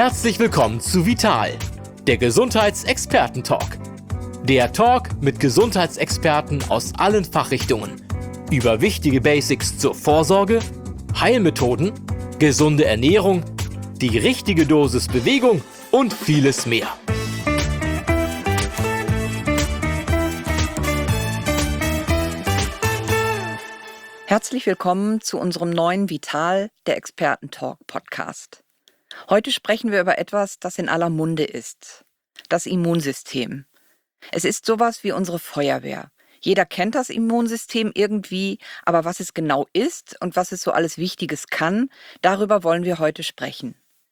Herzlich willkommen zu Vital, der Gesundheitsexperten-Talk. Der Talk mit Gesundheitsexperten aus allen Fachrichtungen über wichtige Basics zur Vorsorge, Heilmethoden, gesunde Ernährung, die richtige Dosis Bewegung und vieles mehr. Herzlich willkommen zu unserem neuen Vital, der Experten-Talk-Podcast. Heute sprechen wir über etwas, das in aller Munde ist: das Immunsystem. Es ist sowas wie unsere Feuerwehr. Jeder kennt das Immunsystem irgendwie, aber was es genau ist und was es so alles Wichtiges kann, darüber wollen wir heute sprechen.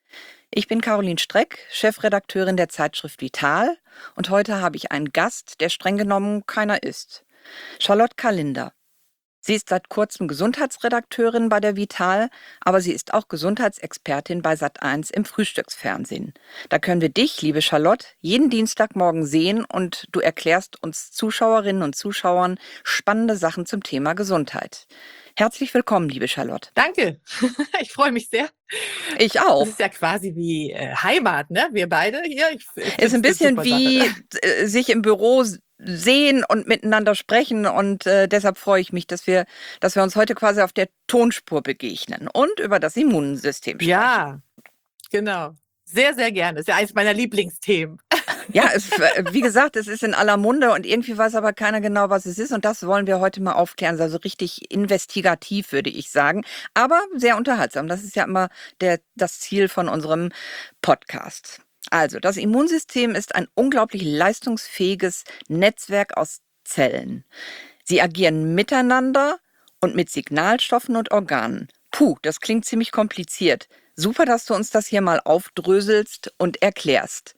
Ich bin Caroline Streck, Chefredakteurin der Zeitschrift Vital, und heute habe ich einen Gast, der streng genommen keiner ist: Charlotte Kalinder. Sie ist seit kurzem Gesundheitsredakteurin bei der Vital, aber sie ist auch Gesundheitsexpertin bei Sat.1 im Frühstücksfernsehen. Da können wir dich, liebe Charlotte, jeden Dienstagmorgen sehen und du erklärst uns Zuschauerinnen und Zuschauern spannende Sachen zum Thema Gesundheit. Herzlich willkommen, liebe Charlotte. Danke, ich freue mich sehr. Ich auch. Das ist ja quasi wie Heimat, ne? Wir beide hier. Ist ein bisschen wie sich im Büro sehen und miteinander sprechen, und deshalb freue ich mich, dass wir uns heute quasi auf der Tonspur begegnen und über das Immunsystem sprechen. Ja, genau. Sehr, sehr gerne. Das ist ja eines meiner Lieblingsthemen. Ja, wie gesagt, es ist in aller Munde und irgendwie weiß aber keiner genau, was es ist, und das wollen wir heute mal aufklären. Also richtig investigativ, würde ich sagen, aber sehr unterhaltsam. Das ist ja immer das Ziel von unserem Podcast. Also, das Immunsystem ist ein unglaublich leistungsfähiges Netzwerk aus Zellen. Sie agieren miteinander und mit Signalstoffen und Organen. Puh, das klingt ziemlich kompliziert. Super, dass du uns das hier mal aufdröselst und erklärst.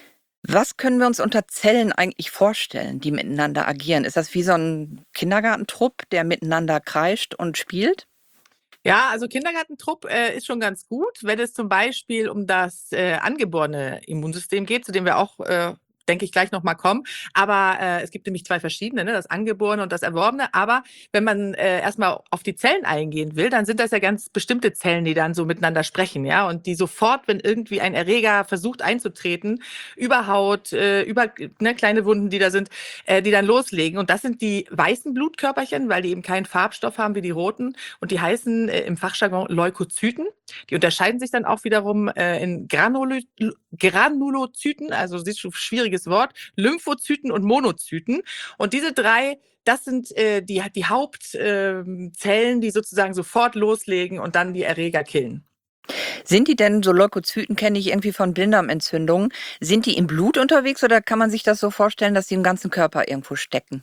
Was können wir uns unter Zellen eigentlich vorstellen, die miteinander agieren? Ist das wie so ein Kindergartentrupp, der miteinander kreischt und spielt? Ja, also Kindergartentrupp ist schon ganz gut, wenn es zum Beispiel um das angeborene Immunsystem geht, zu dem wir auch, denke ich, gleich nochmal kommen. Aber es gibt nämlich zwei verschiedene, ne? Das Angeborene und das Erworbene. Aber wenn man erstmal auf die Zellen eingehen will, dann sind das ja ganz bestimmte Zellen, die dann so miteinander sprechen, ja, und die sofort, wenn irgendwie ein Erreger versucht einzutreten, über Haut, über kleine Wunden, die da sind, die dann loslegen. Und das sind die weißen Blutkörperchen, weil die eben keinen Farbstoff haben wie die roten. Und die heißen im Fachjargon Leukozyten. Die unterscheiden sich dann auch wiederum in Granulozyten, also siehst du, schwieriges Wort, Lymphozyten und Monozyten. Und diese drei, das sind die Hauptzellen, die sozusagen sofort loslegen und dann die Erreger killen. Sind die denn, so Leukozyten kenne ich irgendwie von Blinddarmentzündungen, sind die im Blut unterwegs oder kann man sich das so vorstellen, dass die im ganzen Körper irgendwo stecken?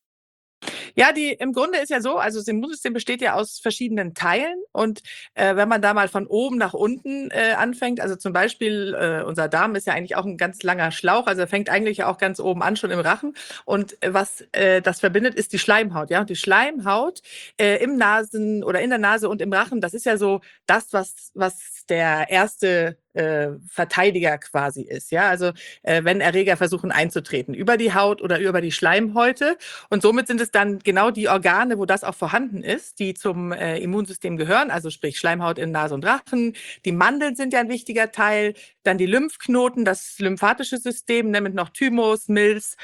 Ja, im Grunde ist ja so, also das Immunsystem besteht ja aus verschiedenen Teilen, und wenn man da mal von oben nach unten anfängt, also zum Beispiel unser Darm ist ja eigentlich auch ein ganz langer Schlauch, also er fängt eigentlich ja auch ganz oben an, schon im Rachen, und was das verbindet, ist die Schleimhaut, ja, und die Schleimhaut im Nasen oder in der Nase und im Rachen, das ist ja so das, was der erste Verteidiger quasi ist, ja, also wenn Erreger versuchen einzutreten, über die Haut oder über die Schleimhäute, und somit sind es dann genau die Organe, wo das auch vorhanden ist, die zum Immunsystem gehören, also sprich Schleimhaut in Nase und Rachen, die Mandeln sind ja ein wichtiger Teil, dann die Lymphknoten, das lymphatische System, nämlich noch Thymus, Milz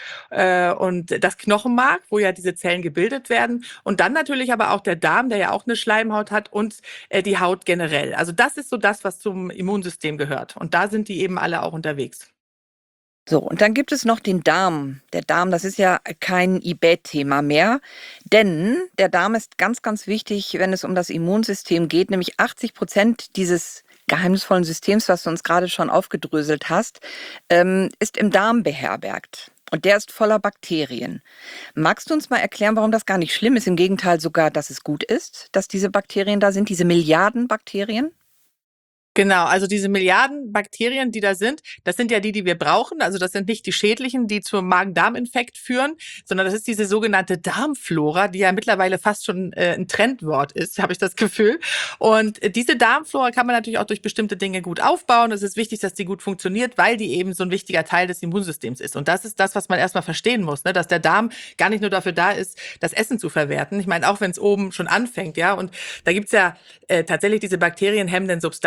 und das Knochenmark, wo ja diese Zellen gebildet werden, und dann natürlich aber auch der Darm, der ja auch eine Schleimhaut hat, und die Haut generell. Also das ist so das, was zum Immunsystem gehört, und da sind die eben alle auch unterwegs. So, und dann gibt es noch den Darm. Der Darm, das ist ja kein IBAT-Thema mehr, denn der Darm ist ganz, ganz wichtig, wenn es um das Immunsystem geht, nämlich 80% dieses geheimnisvollen Systems, was du uns gerade schon aufgedröselt hast, ist im Darm beherbergt. Und der ist voller Bakterien. Magst du uns mal erklären, warum das gar nicht schlimm ist? Im Gegenteil sogar, dass es gut ist, dass diese Bakterien da sind, diese Milliarden Bakterien? Genau, also diese Milliarden Bakterien, die da sind, das sind ja die wir brauchen. Also das sind nicht die schädlichen, die zum Magen-Darm-Infekt führen, sondern das ist diese sogenannte Darmflora, die ja mittlerweile fast schon ein Trendwort ist, habe ich das Gefühl. Und diese Darmflora kann man natürlich auch durch bestimmte Dinge gut aufbauen. Es ist wichtig, dass die gut funktioniert, weil die eben so ein wichtiger Teil des Immunsystems ist. Und das ist das, was man erstmal verstehen muss, ne? Dass der Darm gar nicht nur dafür da ist, das Essen zu verwerten. Ich meine, auch wenn es oben schon anfängt, ja. Und da gibt's ja tatsächlich diese bakterienhemmenden Substanzen.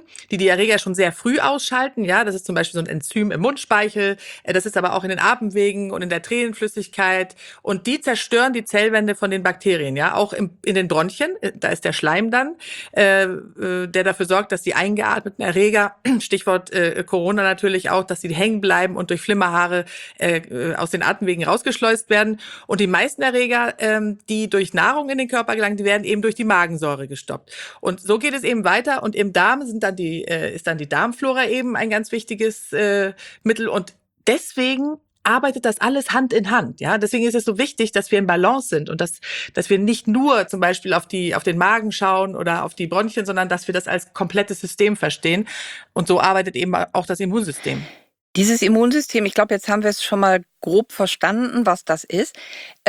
die Erreger schon sehr früh ausschalten. Ja, das ist zum Beispiel so ein Enzym im Mundspeichel. Das ist aber auch in den Atemwegen und in der Tränenflüssigkeit. Und die zerstören die Zellwände von den Bakterien. Ja, auch in den Bronchien. Da ist der Schleim dann, der dafür sorgt, dass die eingeatmeten Erreger, Stichwort Corona natürlich auch, dass sie hängen bleiben und durch Flimmerhaare aus den Atemwegen rausgeschleust werden. Und die meisten Erreger, die durch Nahrung in den Körper gelangen, die werden eben durch die Magensäure gestoppt. Und so geht es eben weiter. Und im Darm ist dann die Darmflora eben ein ganz wichtiges Mittel. Und deswegen arbeitet das alles Hand in Hand. Ja, deswegen ist es so wichtig, dass wir in Balance sind und dass wir nicht nur zum Beispiel auf den Magen schauen oder auf die Bronchien, sondern dass wir das als komplettes System verstehen. Und so arbeitet eben auch das Immunsystem. Dieses Immunsystem, ich glaube, jetzt haben wir es schon mal grob verstanden, was das ist.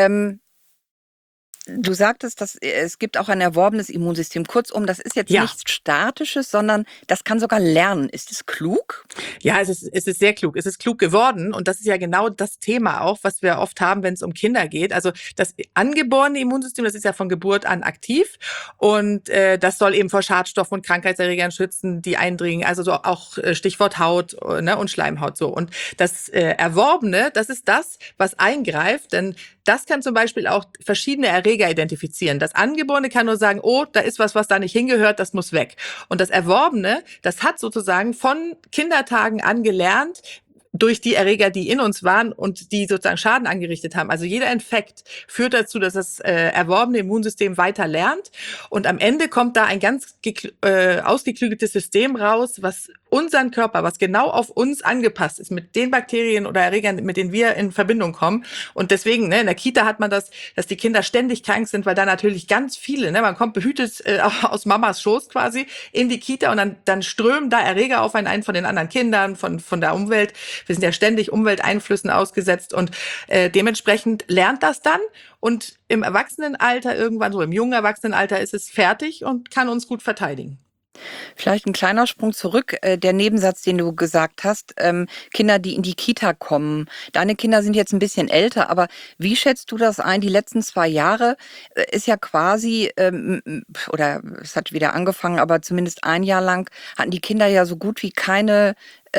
Du sagtest, dass es gibt auch ein erworbenes Immunsystem. Kurzum, das ist jetzt nichts Statisches, sondern das kann sogar lernen. Ist es klug? Ja, es ist sehr klug. Es ist klug geworden. Und das ist ja genau das Thema auch, was wir oft haben, wenn es um Kinder geht. Also das angeborene Immunsystem, das ist ja von Geburt an aktiv. Und das soll eben vor Schadstoffen und Krankheitserregern schützen, die eindringen. Also so auch Stichwort Haut, ne, und Schleimhaut so. Und das Erworbene, das ist das, was eingreift. Denn das kann zum Beispiel auch verschiedene Erreger identifizieren. Das Angeborene kann nur sagen, oh, da ist was da nicht hingehört, das muss weg. Und das Erworbene, das hat sozusagen von Kindertagen an gelernt, durch die Erreger, die in uns waren und die sozusagen Schaden angerichtet haben. Also jeder Infekt führt dazu, dass das erworbene Immunsystem weiter lernt. Und am Ende kommt da ein ganz ausgeklügeltes System raus, was unseren Körper, was genau auf uns angepasst ist, mit den Bakterien oder Erregern, mit denen wir in Verbindung kommen. Und deswegen, ne, in der Kita hat man das, dass die Kinder ständig krank sind, weil da natürlich ganz viele, ne, man kommt behütet aus Mamas Schoß quasi in die Kita und dann strömen da Erreger auf einen ein von den anderen Kindern, von der Umwelt. Wir sind ja ständig Umwelteinflüssen ausgesetzt und dementsprechend lernt das dann. Und im Erwachsenenalter irgendwann, so im jungen Erwachsenenalter, ist es fertig und kann uns gut verteidigen. Vielleicht ein kleiner Sprung zurück. Der Nebensatz, den du gesagt hast, Kinder, die in die Kita kommen. Deine Kinder sind jetzt ein bisschen älter, aber wie schätzt du das ein? Die letzten 2 Jahre ist ja quasi, oder es hat wieder angefangen, aber zumindest 1 Jahr lang hatten die Kinder ja so gut wie keine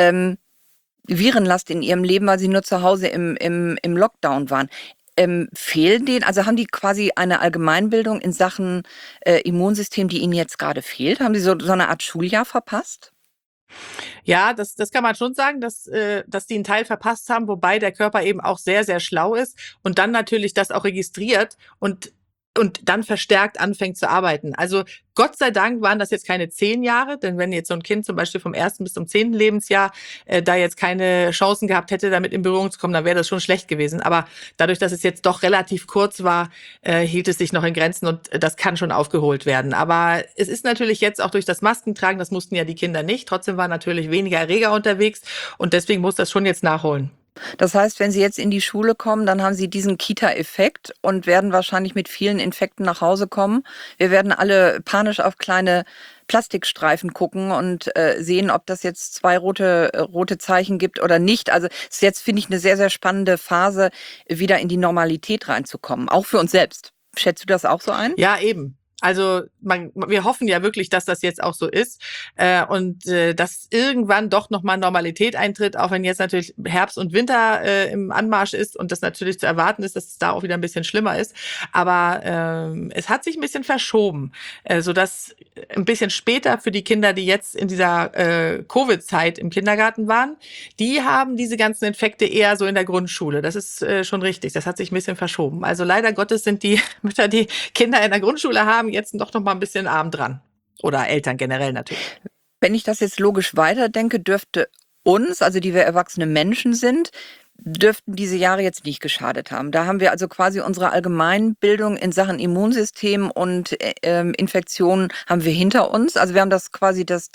Virenlast in ihrem Leben, weil sie nur zu Hause im Lockdown waren. Fehlen denen, also haben die quasi eine Allgemeinbildung in Sachen Immunsystem, die ihnen jetzt gerade fehlt? Haben sie so eine Art Schuljahr verpasst? Ja, das kann man schon sagen, dass die einen Teil verpasst haben, wobei der Körper eben auch sehr, sehr schlau ist und dann natürlich das auch registriert und dann verstärkt anfängt zu arbeiten. Also Gott sei Dank waren das jetzt keine 10 Jahre, denn wenn jetzt so ein Kind zum Beispiel vom 1. bis zum 10. Lebensjahr da jetzt keine Chancen gehabt hätte, damit in Berührung zu kommen, dann wäre das schon schlecht gewesen. Aber dadurch, dass es jetzt doch relativ kurz war, hielt es sich noch in Grenzen und das kann schon aufgeholt werden. Aber es ist natürlich jetzt auch durch das Maskentragen, das mussten ja die Kinder nicht, trotzdem waren natürlich weniger Erreger unterwegs und deswegen muss das schon jetzt nachholen. Das heißt, wenn sie jetzt in die Schule kommen, dann haben sie diesen Kita-Effekt und werden wahrscheinlich mit vielen Infekten nach Hause kommen. Wir werden alle panisch auf kleine Plastikstreifen gucken und sehen, ob das jetzt 2 rote Zeichen gibt oder nicht. Also es ist jetzt, finde ich, eine sehr, sehr spannende Phase, wieder in die Normalität reinzukommen, auch für uns selbst. Schätzt du das auch so ein? Ja, eben. Also wir hoffen ja wirklich, dass das jetzt auch so ist und dass irgendwann doch nochmal Normalität eintritt, auch wenn jetzt natürlich Herbst und Winter im Anmarsch ist und das natürlich zu erwarten ist, dass es da auch wieder ein bisschen schlimmer ist. Aber es hat sich ein bisschen verschoben, sodass ein bisschen später für die Kinder, die jetzt in dieser Covid-Zeit im Kindergarten waren, die haben diese ganzen Infekte eher so in der Grundschule. Das ist schon richtig. Das hat sich ein bisschen verschoben. Also leider Gottes sind die Mütter, die Kinder in der Grundschule haben, jetzt doch noch mal ein bisschen arm dran. Oder Eltern generell natürlich. Wenn ich das jetzt logisch weiterdenke, dürfte uns, also die wir erwachsene Menschen sind, dürften diese Jahre jetzt nicht geschadet haben. Da haben wir also quasi unsere Allgemeinbildung in Sachen Immunsystem und Infektionen haben wir hinter uns. Also wir haben das quasi das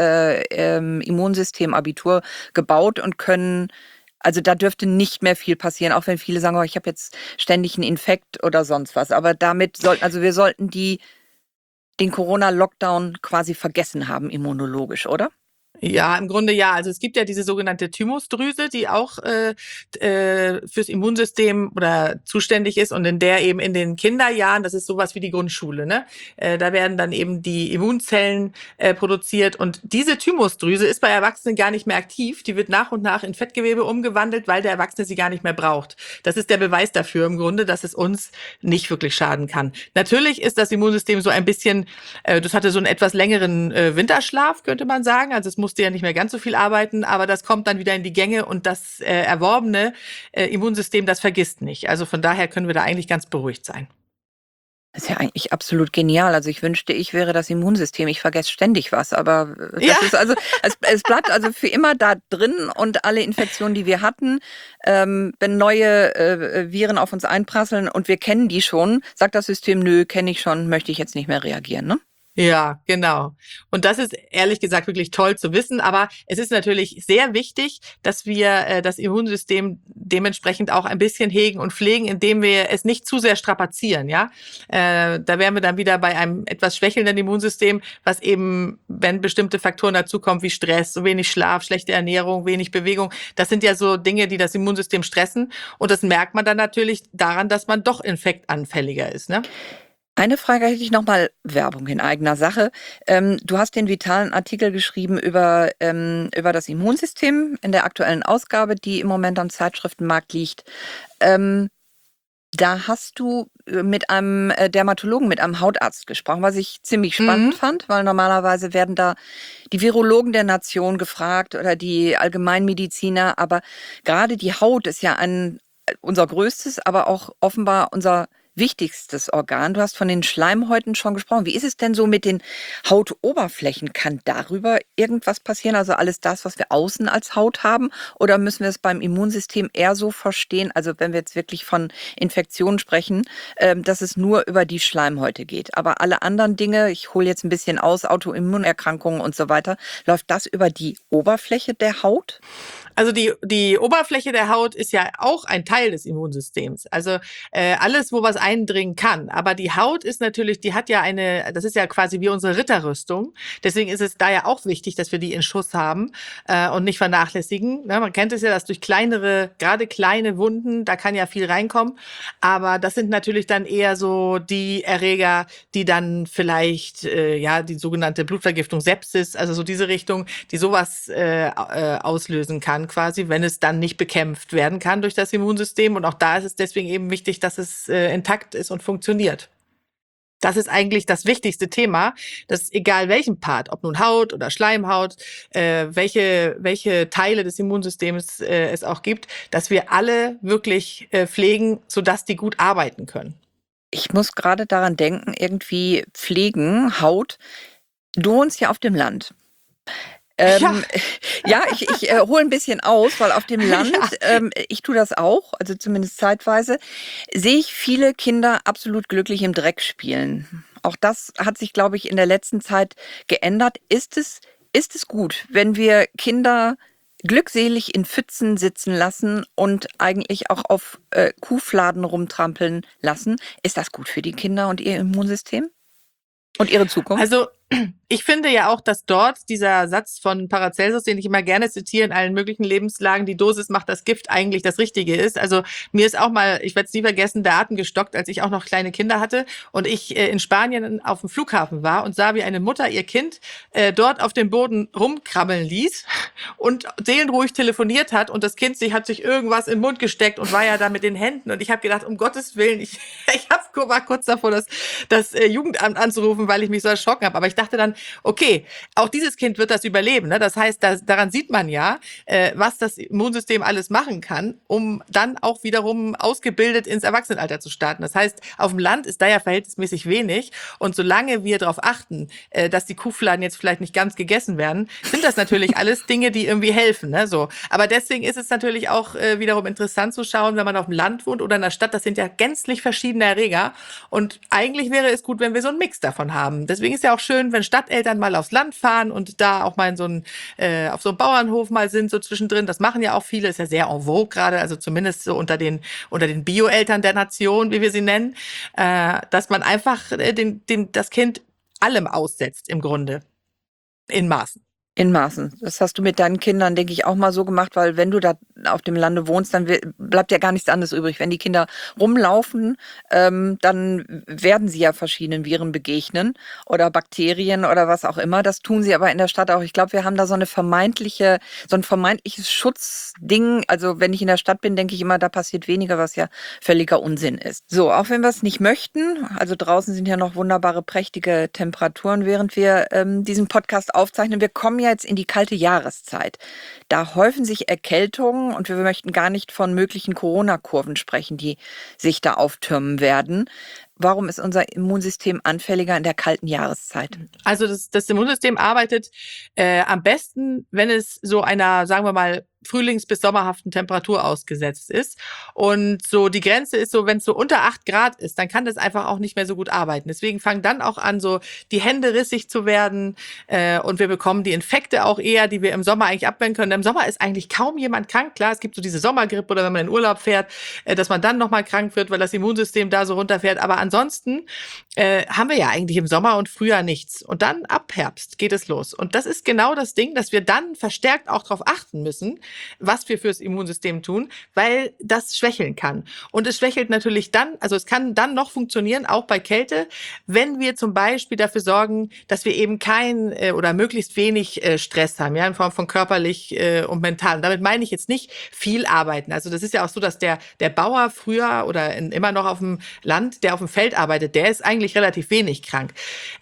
Immunsystem-Abitur gebaut und können, also da dürfte nicht mehr viel passieren, auch wenn viele sagen, oh, ich habe jetzt ständig einen Infekt oder sonst was. Aber damit wir sollten den Corona-Lockdown quasi vergessen haben, immunologisch, oder? Ja, im Grunde ja. Also es gibt ja diese sogenannte Thymusdrüse, die auch fürs Immunsystem oder zuständig ist und in der eben in den Kinderjahren, das ist sowas wie die Grundschule, ne? Da werden dann eben die Immunzellen produziert und diese Thymusdrüse ist bei Erwachsenen gar nicht mehr aktiv. Die wird nach und nach in Fettgewebe umgewandelt, weil der Erwachsene sie gar nicht mehr braucht. Das ist der Beweis dafür im Grunde, dass es uns nicht wirklich schaden kann. Natürlich ist das Immunsystem so ein bisschen, das hatte so einen etwas längeren Winterschlaf, könnte man sagen. Also es musste ja nicht mehr ganz so viel arbeiten, aber das kommt dann wieder in die Gänge und das erworbene Immunsystem, das vergisst nicht. Also von daher können wir da eigentlich ganz beruhigt sein. Das ist ja eigentlich absolut genial. Also ich wünschte, ich wäre das Immunsystem. Ich vergesse ständig was, aber Ja. das ist also, es bleibt also für immer da drin und alle Infektionen, die wir hatten, wenn neue Viren auf uns einprasseln und wir kennen die schon, sagt das System, nö, kenne ich schon, möchte ich jetzt nicht mehr reagieren, ne? Ja, genau. Und das ist ehrlich gesagt wirklich toll zu wissen. Aber es ist natürlich sehr wichtig, dass wir das Immunsystem dementsprechend auch ein bisschen hegen und pflegen, indem wir es nicht zu sehr strapazieren. Ja, da wären wir dann wieder bei einem etwas schwächelnden Immunsystem, was eben, wenn bestimmte Faktoren dazukommen wie Stress, so wenig Schlaf, schlechte Ernährung, wenig Bewegung, das sind ja so Dinge, die das Immunsystem stressen. Und das merkt man dann natürlich daran, dass man doch infektanfälliger ist, ne? Eine Frage hätte ich noch mal, Werbung in eigener Sache. Du hast den vitalen Artikel geschrieben über das Immunsystem in der aktuellen Ausgabe, die im Moment am Zeitschriftenmarkt liegt. Da hast du mit einem Dermatologen, mit einem Hautarzt gesprochen, was ich ziemlich spannend fand, weil normalerweise werden da die Virologen der Nation gefragt oder die Allgemeinmediziner, aber gerade die Haut ist ja unser größtes, aber auch offenbar unser wichtigstes Organ. Du hast von den Schleimhäuten schon gesprochen. Wie ist es denn so mit den Hautoberflächen? Kann darüber irgendwas passieren? Also alles das, was wir außen als Haut haben? Oder müssen wir es beim Immunsystem eher so verstehen, also wenn wir jetzt wirklich von Infektionen sprechen, dass es nur über die Schleimhäute geht? Aber alle anderen Dinge, ich hole jetzt ein bisschen aus, Autoimmunerkrankungen und so weiter, läuft das über die Oberfläche der Haut? Also die Oberfläche der Haut ist ja auch ein Teil des Immunsystems. Also alles, wo was eindringen kann. Aber die Haut ist natürlich, die hat ja das ist ja quasi wie unsere Ritterrüstung. Deswegen ist es da ja auch wichtig, dass wir die in Schuss haben und nicht vernachlässigen. Ne? Man kennt es ja, dass durch gerade kleine Wunden, da kann ja viel reinkommen. Aber das sind natürlich dann eher so die Erreger, die dann vielleicht die sogenannte Blutvergiftung, Sepsis, also so diese Richtung, die sowas auslösen kann quasi, wenn es dann nicht bekämpft werden kann durch das Immunsystem. Und auch da ist es deswegen eben wichtig, dass es intakt ist und funktioniert. Das ist eigentlich das wichtigste Thema, dass egal welchen Part, ob nun Haut oder Schleimhaut, welche Teile des Immunsystems es auch gibt, dass wir alle wirklich pflegen, sodass die gut arbeiten können. Ich muss gerade daran denken, irgendwie pflegen, Haut. Du wohnst ja auf dem Land. Ja. Ja, ich hole ein bisschen aus, weil auf dem Land, ich tue das auch, also zumindest zeitweise, sehe ich viele Kinder absolut glücklich im Dreck spielen. Auch das hat sich, glaube ich, in der letzten Zeit geändert. Ist es gut, wenn wir Kinder glückselig in Pfützen sitzen lassen und eigentlich auch auf Kuhfladen rumtrampeln lassen? Ist das gut für die Kinder und ihr Immunsystem und ihre Zukunft? Also ich finde ja auch, dass dort dieser Satz von Paracelsus, den ich immer gerne zitiere in allen möglichen Lebenslagen, die Dosis macht das Gift, eigentlich das Richtige ist. Also mir ist auch mal, ich werde es nie vergessen, der Atem gestockt, als ich auch noch kleine Kinder hatte und ich in Spanien auf dem Flughafen war und sah, wie eine Mutter ihr Kind dort auf dem Boden rumkrabbeln ließ und seelenruhig telefoniert hat und das Kind hat sich irgendwas im Mund gesteckt und war ja da mit den Händen und ich habe gedacht, um Gottes Willen, ich war kurz davor, das Jugendamt anzurufen, weil ich mich so erschrocken habe. Aber ich dachte dann, okay, auch dieses Kind wird das überleben. Ne? Das heißt, daran sieht man ja, was das Immunsystem alles machen kann, um dann auch wiederum ausgebildet ins Erwachsenenalter zu starten. Das heißt, auf dem Land ist da ja verhältnismäßig wenig. Und solange wir darauf achten, dass die Kuhfladen jetzt vielleicht nicht ganz gegessen werden, sind das natürlich alles Dinge, die irgendwie helfen. Ne? So. Aber deswegen ist es natürlich auch wiederum interessant zu schauen, wenn man auf dem Land wohnt oder in der Stadt. Das sind ja gänzlich verschiedene Erreger. Und eigentlich wäre es gut, wenn wir so einen Mix davon haben. Deswegen ist ja auch schön, wenn Stadteltern mal aufs Land fahren und da auch mal auf so einem Bauernhof mal sind, so zwischendrin. Das machen ja auch viele, ist ja sehr en vogue gerade, also zumindest so unter den Bio-Eltern der Nation, wie wir sie nennen, dass man einfach das Kind allem aussetzt im Grunde, in Maßen. In Maßen. Das hast du mit deinen Kindern, denke ich, auch mal so gemacht, weil wenn du da auf dem Lande wohnst, dann bleibt ja gar nichts anderes übrig. Wenn die Kinder rumlaufen, dann werden sie ja verschiedenen Viren begegnen oder Bakterien oder was auch immer. Das tun sie aber in der Stadt auch. Ich glaube, wir haben da so ein vermeintliches Schutzding. Also wenn ich in der Stadt bin, denke ich immer, da passiert weniger, was ja völliger Unsinn ist. So, auch wenn wir es nicht möchten, also draußen sind ja noch wunderbare, prächtige Temperaturen, während wir diesen Podcast aufzeichnen. Wir kommen jetzt in die kalte Jahreszeit. Da häufen sich Erkältungen und wir möchten gar nicht von möglichen Corona-Kurven sprechen, die sich da auftürmen werden. Warum ist unser Immunsystem anfälliger in der kalten Jahreszeit? Also das Immunsystem arbeitet am besten, wenn es so einer, sagen wir mal, frühlings- bis sommerhaften Temperatur ausgesetzt ist. Und so die Grenze ist so, wenn es so unter 8 Grad ist, dann kann das einfach auch nicht mehr so gut arbeiten. Deswegen fangen dann auch an, so die Hände rissig zu werden und wir bekommen die Infekte auch eher, die wir im Sommer eigentlich abwehren können. Im Sommer ist eigentlich kaum jemand krank. Klar, es gibt so diese Sommergrippe oder wenn man in Urlaub fährt, dass man dann nochmal krank wird, weil das Immunsystem da so runterfährt. Aber ansonsten haben wir ja eigentlich im Sommer und Frühjahr nichts. Und dann ab Herbst geht es los. Und das ist genau das Ding, dass wir dann verstärkt auch darauf achten müssen, was wir fürs Immunsystem tun, weil das schwächeln kann. Und es schwächelt natürlich dann, also es kann dann noch funktionieren, auch bei Kälte, wenn wir zum Beispiel dafür sorgen, dass wir eben kein oder möglichst wenig Stress haben, ja, in Form von körperlich und mental. Und damit meine ich jetzt nicht viel arbeiten. Also das ist ja auch so, dass der Bauer früher oder immer noch auf dem Land, der auf dem Feld arbeitet, der ist eigentlich relativ wenig krank.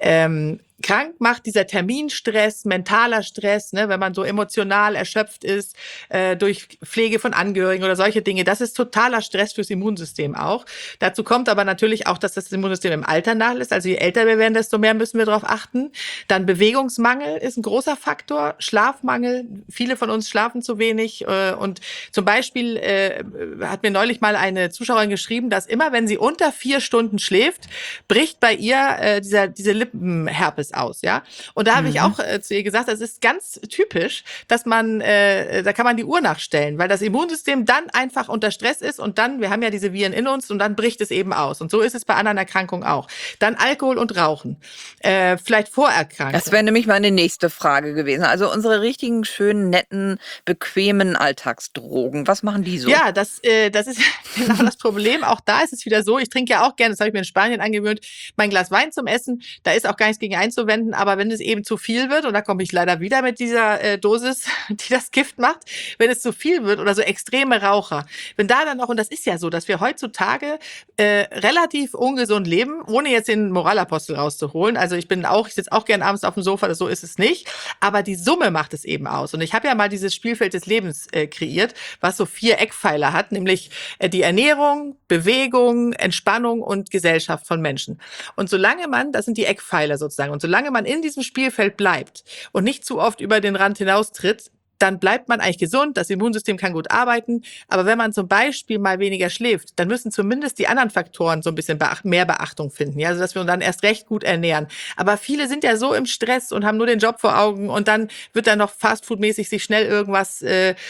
Krank macht dieser Terminstress, mentaler Stress, ne, wenn man so emotional erschöpft ist durch Pflege von Angehörigen oder solche Dinge. Das ist totaler Stress fürs Immunsystem auch. Dazu kommt aber natürlich auch, dass das Immunsystem im Alter nachlässt. Also je älter wir werden, desto mehr müssen wir darauf achten. Dann Bewegungsmangel ist ein großer Faktor. Schlafmangel. Viele von uns schlafen zu wenig. Und zum Beispiel hat mir neulich mal eine Zuschauerin geschrieben, dass immer, wenn sie unter 4 Stunden schläft, bricht bei ihr diese Lippenherpes aus, ja. Und da habe ich auch zu ihr gesagt, das ist ganz typisch, dass man, da kann man die Uhr nachstellen, weil das Immunsystem dann einfach unter Stress ist und dann, wir haben ja diese Viren in uns und dann bricht es eben aus. Und so ist es bei anderen Erkrankungen auch. Dann Alkohol und Rauchen, vielleicht Vorerkrankungen. Das wäre nämlich meine nächste Frage gewesen. Also unsere richtigen, schönen, netten, bequemen Alltagsdrogen, was machen die so? Ja, das ist genau das Problem. Auch da ist es wieder so, ich trinke ja auch gerne, das habe ich mir in Spanien angewöhnt, mein Glas Wein zum Essen, da ist auch gar nichts gegen einzuwenden, aber wenn es eben zu viel wird, und da komme ich leider wieder mit dieser Dosis, die das Gift macht, wenn es zu viel wird oder so extreme Raucher, wenn da dann noch, und das ist ja so, dass wir heutzutage relativ ungesund leben, ohne jetzt den Moralapostel rauszuholen, also ich sitze auch gerne abends auf dem Sofa, so ist es nicht, aber die Summe macht es eben aus. Und ich habe ja mal dieses Spielfeld des Lebens kreiert, was so 4 Eckpfeiler hat, nämlich die Ernährung, Bewegung, Entspannung und Gesellschaft von Menschen. Und das sind die Eckpfeiler sozusagen, und solange man in diesem Spielfeld bleibt und nicht zu oft über den Rand hinaustritt, dann bleibt man eigentlich gesund, das Immunsystem kann gut arbeiten. Aber wenn man zum Beispiel mal weniger schläft, dann müssen zumindest die anderen Faktoren so ein bisschen mehr Beachtung finden. Ja? Also dass wir uns dann erst recht gut ernähren. Aber viele sind ja so im Stress und haben nur den Job vor Augen und dann wird dann noch fastfoodmäßig sich schnell irgendwas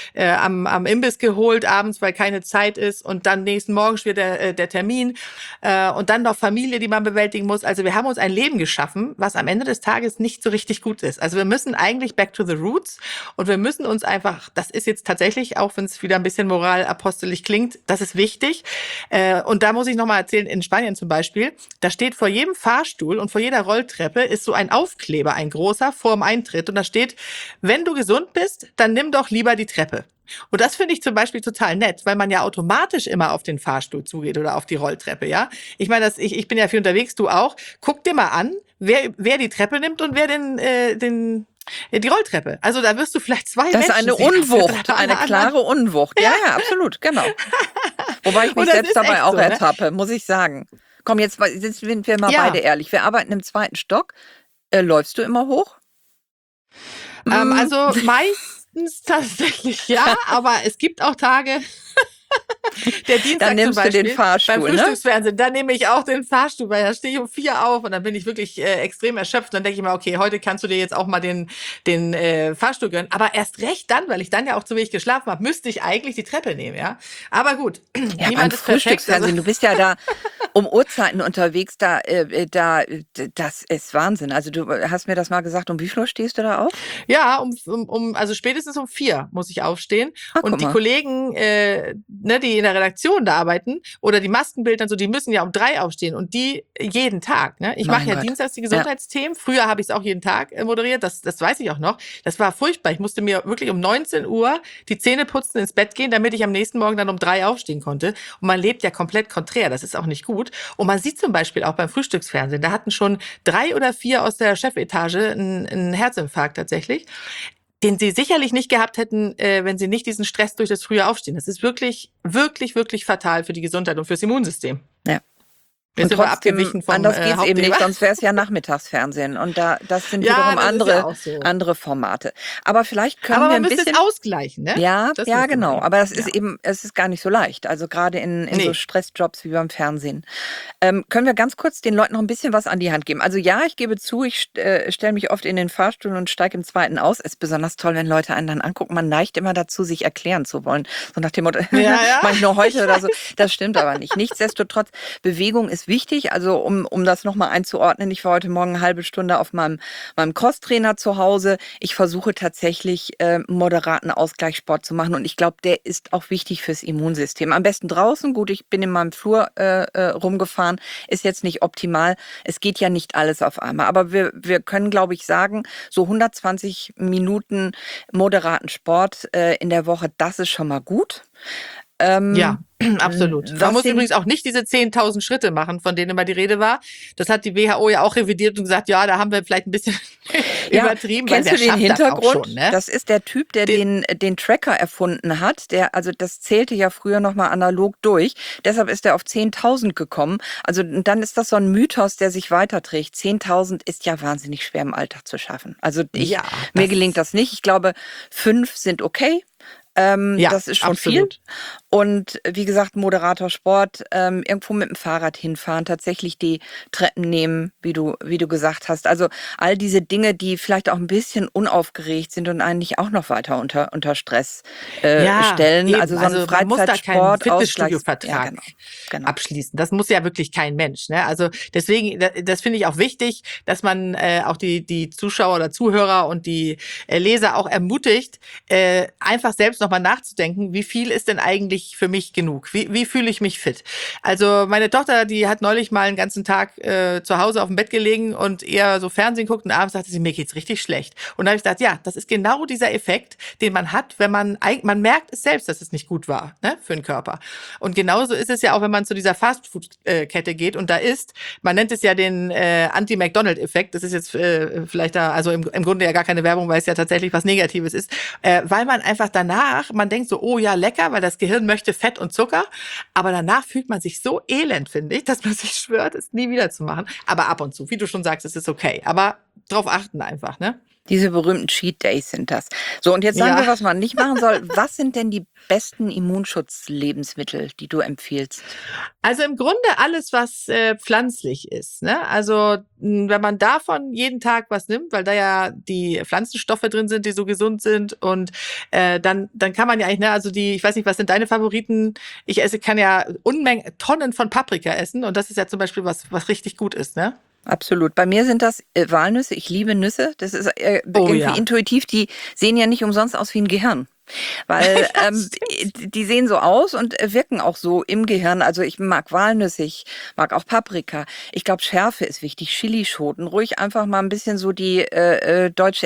am Imbiss geholt abends, weil keine Zeit ist, und dann nächsten Morgen schon wieder der Termin und dann noch Familie, die man bewältigen muss. Also wir haben uns ein Leben geschaffen, was am Ende des Tages nicht so richtig gut ist. Also wir müssen eigentlich back to the roots und wir müssen uns einfach, das ist jetzt tatsächlich, auch wenn es wieder ein bisschen moralapostelig klingt, das ist wichtig. Und da muss ich nochmal erzählen, in Spanien zum Beispiel, da steht vor jedem Fahrstuhl und vor jeder Rolltreppe ist so ein Aufkleber, ein großer, vorm Eintritt. Und da steht, wenn du gesund bist, dann nimm doch lieber die Treppe. Und das finde ich zum Beispiel total nett, weil man ja automatisch immer auf den Fahrstuhl zugeht oder auf die Rolltreppe, ja. Ich meine, ich bin ja viel unterwegs, du auch. Guck dir mal an, wer die Treppe nimmt und wer die Rolltreppe. Also da wirst du vielleicht 2 Menschen. Das ist eine Unwucht, eine klare Unwucht. Ja, absolut, genau. Wobei ich mich selbst dabei auch ertappe, muss ich sagen. Komm, jetzt sind wir mal beide ehrlich. Wir arbeiten im 2. Stock. Läufst du immer hoch? Also meistens tatsächlich ja, aber es gibt auch Tage, der Dienstag dann nimmst zum Beispiel, du den Fahrstuhl, beim Frühstücksfernsehen, dann nehme ich auch den Fahrstuhl, weil da stehe ich um 4 auf und dann bin ich wirklich extrem erschöpft. Dann denke ich mir, okay, heute kannst du dir jetzt auch mal den Fahrstuhl gönnen. Aber erst recht dann, weil ich dann ja auch zu wenig geschlafen habe, müsste ich eigentlich die Treppe nehmen, ja. Aber gut, ja, beim Frühstücksfernsehen, du bist ja da um Uhrzeiten unterwegs, das ist Wahnsinn. Also du hast mir das mal gesagt, um wie viel Uhr stehst du da auf? Ja, also spätestens um 4 muss ich aufstehen. Ah, Und guck die mal. Kollegen, die in der Redaktion da arbeiten oder die Maskenbildner, so, die müssen ja um 3 aufstehen und die jeden Tag. Ne? Ich mache Mein ja Gott. dienstags die Ja. Gesundheitsthemen. Früher habe ich es auch jeden Tag moderiert, das weiß ich auch noch. Das war furchtbar. Ich musste mir wirklich um 19 Uhr die Zähne putzen, ins Bett gehen, damit ich am nächsten Morgen dann um 3 aufstehen konnte. Und man lebt ja komplett konträr. Das ist auch nicht gut. Und man sieht zum Beispiel auch beim Frühstücksfernsehen, da hatten schon 3 oder 4 aus der Chefetage einen Herzinfarkt tatsächlich, den sie sicherlich nicht gehabt hätten, wenn sie nicht diesen Stress durch das frühe Aufstehen. Das ist wirklich, wirklich, wirklich fatal für die Gesundheit und fürs Immunsystem. Ja. Jetzt Und sind wir trotzdem, abgewichen vom anders geht's eben Hauptthema. nicht, sonst wäre es ja Nachmittagsfernsehen. Und das sind Ja, wiederum das ist ja auch so. andere Formate. Aber vielleicht können Aber wir man ein müsste bisschen. es ausgleichen, ne? Ja, Das ja, müsste man genau. eben. Aber es Ja. ist eben, es ist gar nicht so leicht. Also gerade in so Nee. Stressjobs wie beim Fernsehen. Können wir ganz kurz den Leuten noch ein bisschen was an die Hand geben? Also ja, ich gebe zu, ich stelle mich oft in den Fahrstuhl und steige im zweiten aus. Ist besonders toll, wenn Leute einen dann angucken. Man neigt immer dazu, sich erklären zu wollen. So nach dem Motto, Ja. mach ich nur heute oder so. Das stimmt aber nicht. Nichtsdestotrotz, Bewegung ist wichtig. Also um das nochmal einzuordnen, ich war heute Morgen eine halbe Stunde auf meinem Crosstrainer zu Hause. Ich versuche tatsächlich moderaten Ausgleichssport zu machen und ich glaube, der ist auch wichtig fürs Immunsystem. Am besten draußen. Gut, ich bin in meinem Flur rumgefahren, ist jetzt nicht optimal. Es geht ja nicht alles auf einmal. Aber wir können, glaube ich, sagen, so 120 Minuten moderaten Sport in der Woche, das ist schon mal gut. Ja, absolut. was Man muss sind- übrigens auch nicht diese 10.000 Schritte machen, von denen immer die Rede war. Das hat die WHO ja auch revidiert und gesagt, ja, da haben wir vielleicht ein bisschen übertrieben. Kennst weil du wer den schafft das auch Hintergrund? schon, ne? Das ist der Typ, der den Tracker erfunden hat. Also das zählte ja früher nochmal analog durch. Deshalb ist er auf 10.000 gekommen. Also dann ist das so ein Mythos, der sich weiterträgt. 10.000 ist ja wahnsinnig schwer im Alltag zu schaffen. Also Ja, mir gelingt das nicht. Ich glaube, 5 sind okay. Ja, das ist schon absolut. viel. Und wie gesagt, moderater Sport, irgendwo mit dem Fahrrad hinfahren, tatsächlich die Treppen nehmen, wie du gesagt hast. Also all diese Dinge, die vielleicht auch ein bisschen unaufgeregt sind und eigentlich auch noch weiter unter Stress stellen. Eben. Also so ein man muss da keinen Freizeitsport, Fitnessstudio-Vertrag ja, genau. abschließen. Das muss ja wirklich kein Mensch. Ne? Also deswegen, das finde ich auch wichtig, dass man auch die Zuschauer oder Zuhörer und die Leser auch ermutigt, einfach selbst nochmal nachzudenken, wie viel ist denn eigentlich für mich genug? Wie fühle ich mich fit? Also meine Tochter, die hat neulich mal einen ganzen Tag zu Hause auf dem Bett gelegen und eher so Fernsehen guckt und abends sagte sie, mir geht's richtig schlecht. Und da habe ich gedacht, ja, das ist genau dieser Effekt, den man hat, wenn man merkt es selbst, dass es nicht gut war, ne, für den Körper. Und genauso ist es ja auch, wenn man zu dieser Fastfood-Kette geht und da isst, man nennt es ja den Anti-McDonald-Effekt. Das ist jetzt vielleicht da, also im Grunde ja gar keine Werbung, weil es ja tatsächlich was Negatives ist, weil man einfach danach, man denkt so, oh ja, lecker, weil das Gehirn möchte Fett und Zucker, aber danach fühlt man sich so elend, finde ich, dass man sich schwört, es nie wieder zu machen. Aber ab und zu, wie du schon sagst, es ist okay. Aber drauf achten einfach, ne? Diese berühmten Cheat Days sind das. So, und jetzt sagen wir, was man nicht machen soll. Was sind denn die besten Immunschutzlebensmittel, die du empfiehlst? Also im Grunde alles, was pflanzlich ist. Ne? Also wenn man davon jeden Tag was nimmt, weil da ja die Pflanzenstoffe drin sind, die so gesund sind und dann kann man ja eigentlich, ne, also ich weiß nicht, was sind deine Favoriten? Ich kann ja Unmengen, Tonnen von Paprika essen und das ist ja zum Beispiel was richtig gut ist, ne? Absolut. Bei mir sind das Walnüsse. Ich liebe Nüsse. Das ist irgendwie intuitiv. Die sehen ja nicht umsonst aus wie ein Gehirn. Weil die sehen so aus und wirken auch so im Gehirn. Also ich mag Walnüsse, ich mag auch Paprika. Ich glaube, Schärfe ist wichtig. Chilischoten. Ruhig einfach mal ein bisschen so die deutsche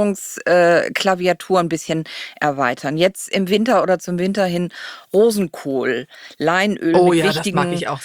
Ernährungsklaviatur ein bisschen erweitern. Jetzt im Winter oder zum Winter hin Rosenkohl, Leinöl mit wichtigen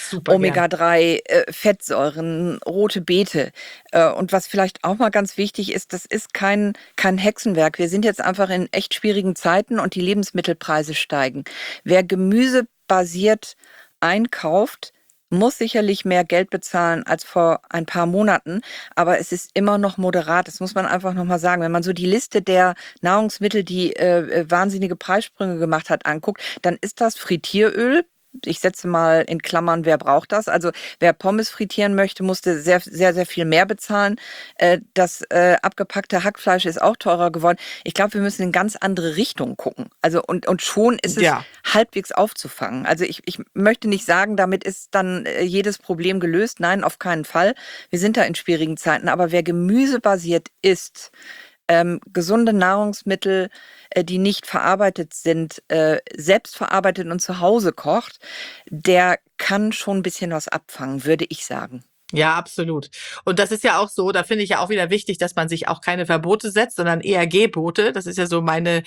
Omega-3 Fettsäuren, rote Beete. Und was vielleicht auch mal ganz wichtig ist, das ist kein Hexenwerk. Wir sind jetzt einfach in echt schwierigen Zeiten und die Lebensmittelpreise steigen. Wer gemüsebasiert einkauft, muss sicherlich mehr Geld bezahlen als vor ein paar Monaten, aber es ist immer noch moderat. Das muss man einfach nochmal sagen. Wenn man so die Liste der Nahrungsmittel, die wahnsinnige Preissprünge gemacht hat, anguckt, dann ist das Frittieröl Ich setze mal in Klammern, wer braucht das? Also wer Pommes frittieren möchte, musste sehr, sehr, sehr viel mehr bezahlen. Das abgepackte Hackfleisch ist auch teurer geworden. Ich glaube, wir müssen in ganz andere Richtungen gucken. Also und schon ist es Ja. halbwegs aufzufangen. Also ich möchte nicht sagen, damit ist dann jedes Problem gelöst. Nein, auf keinen Fall. Wir sind da in schwierigen Zeiten. Aber wer gemüsebasiert isst, gesunde Nahrungsmittel, die nicht verarbeitet sind, selbst verarbeitet und zu Hause kocht, der kann schon ein bisschen was abfangen, würde ich sagen. Ja, absolut. Und das ist ja auch so, da finde ich ja auch wieder wichtig, dass man sich auch keine Verbote setzt, sondern eher Gebote. Das ist ja so mein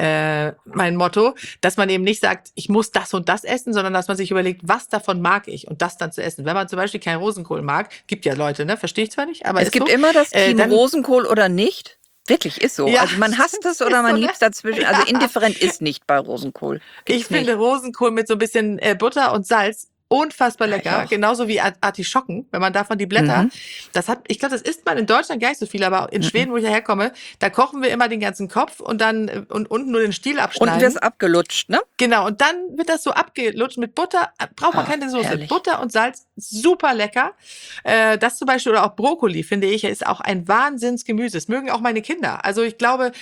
Motto, dass man eben nicht sagt, ich muss das und das essen, sondern dass man sich überlegt, was davon mag ich und das dann zu essen. Wenn man zum Beispiel keinen Rosenkohl mag, gibt ja Leute, ne? Verstehe ich zwar nicht, aber Es ist gibt so. immer das Team Dann, Rosenkohl oder nicht. Wirklich, ist so. ja, Also man hasst es oder ist man so, ne? liebt es dazwischen. Also Ja. indifferent ist nicht bei Rosenkohl. Ich Gibt's finde nicht. Rosenkohl mit so ein bisschen Butter und Salz unfassbar Ja, ich lecker, auch. genauso wie Artischocken, wenn man davon die Blätter, Mhm. ich glaube, das isst man in Deutschland gar nicht so viel, aber in Mhm. Schweden, wo ich ja herkomme, da kochen wir immer den ganzen Kopf und dann und unten nur den Stiel Unten abschneiden. wird's abgelutscht, ne? Genau, und dann wird das so abgelutscht mit Butter, braucht man Ah, keine Soße. herrlich. Butter und Salz, super lecker. Das zum Beispiel, oder auch Brokkoli, finde ich, ist auch ein Wahnsinnsgemüse. Das mögen auch meine Kinder. Also ich glaube,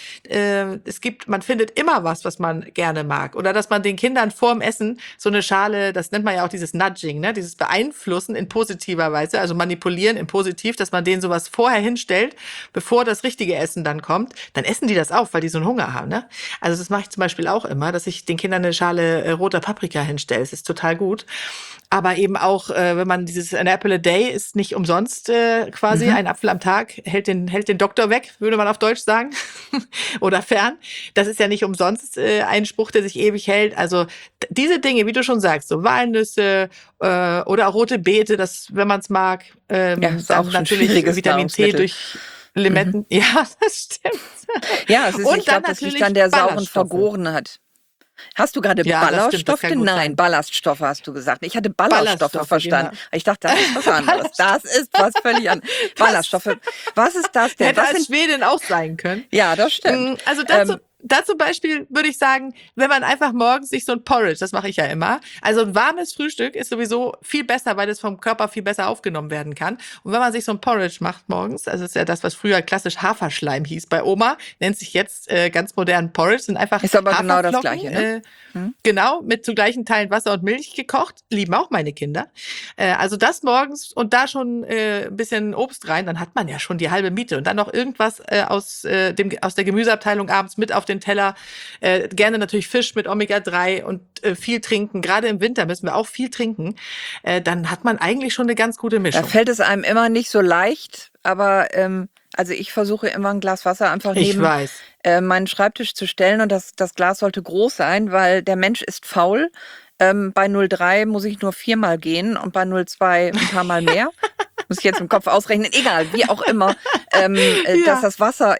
man findet immer was man gerne mag. Oder dass man den Kindern vorm Essen so eine Schale, das nennt man ja auch dieses Nudging, ne? Dieses Beeinflussen in positiver Weise, also manipulieren in positiv, dass man denen sowas vorher hinstellt, bevor das richtige Essen dann kommt. Dann essen die das auf, weil die so einen Hunger haben, ne? Also das mache ich zum Beispiel auch immer, dass ich den Kindern eine Schale roter Paprika hinstelle. Das ist total gut. Aber eben auch, wenn man an Apple a Day ist nicht umsonst quasi, Mhm. ein Apfel am Tag hält den Doktor weg, würde man auf Deutsch sagen, oder fern. Das ist ja nicht umsonst ein Spruch, der sich ewig hält. Also diese Dinge, wie du schon sagst, so Walnüsse oder auch rote Beete, das, wenn man es mag, Ja, ist dann auch schon ein natürlich schwieriges Vitamin C Nahrungsmittel. durch Limetten. Ja, das stimmt. Ja, es ist, ich Und dann glaube, das liegt natürlich an der sauren Ballaststoffe. Vergorenheit. Hast du gerade Ja, das stimmt, das Ballaststoffe? kann gut Nein, sein. Ballaststoffe hast du gesagt. Ich hatte Ballaststoffe Ballaststoffe, verstanden. genau. Ich dachte, das ist was anderes. Das ist was völlig anderes. Ballaststoffe. Was ist das denn? Hätte Was als sind, Schwedin auch sein können. ja, das stimmt. Also Ähm, da zum Beispiel würde ich sagen, wenn man einfach morgens sich so ein Porridge, das mache ich ja immer, also ein warmes Frühstück ist sowieso viel besser, weil das vom Körper viel besser aufgenommen werden kann. Und wenn man sich so ein Porridge macht morgens, also das ist ja das, was früher klassisch Haferschleim hieß bei Oma, nennt sich jetzt ganz modern Porridge, sind einfach ist aber genau das Haferflocken, Gleiche, ne? genau, mit zu gleichen Teilen Wasser und Milch gekocht, lieben auch meine Kinder. Also das morgens und da schon ein bisschen Obst rein, dann hat man ja schon die halbe Miete. Und dann noch irgendwas aus der Gemüseabteilung abends mit auf den Teller. Gerne natürlich Fisch mit Omega-3 und viel trinken. Gerade im Winter müssen wir auch viel trinken. Dann hat man eigentlich schon eine ganz gute Da Mischung. fällt es einem immer nicht so leicht, aber also ich versuche immer ein Glas Wasser einfach Ich neben weiß. meinen Schreibtisch zu stellen und das Glas sollte groß sein, weil der Mensch ist faul. Bei 0,3 muss ich nur 4-mal gehen und bei 0,2 ein paar Mal mehr. Muss ich jetzt im Kopf ausrechnen, egal, wie auch immer, dass Ja. das Wasser,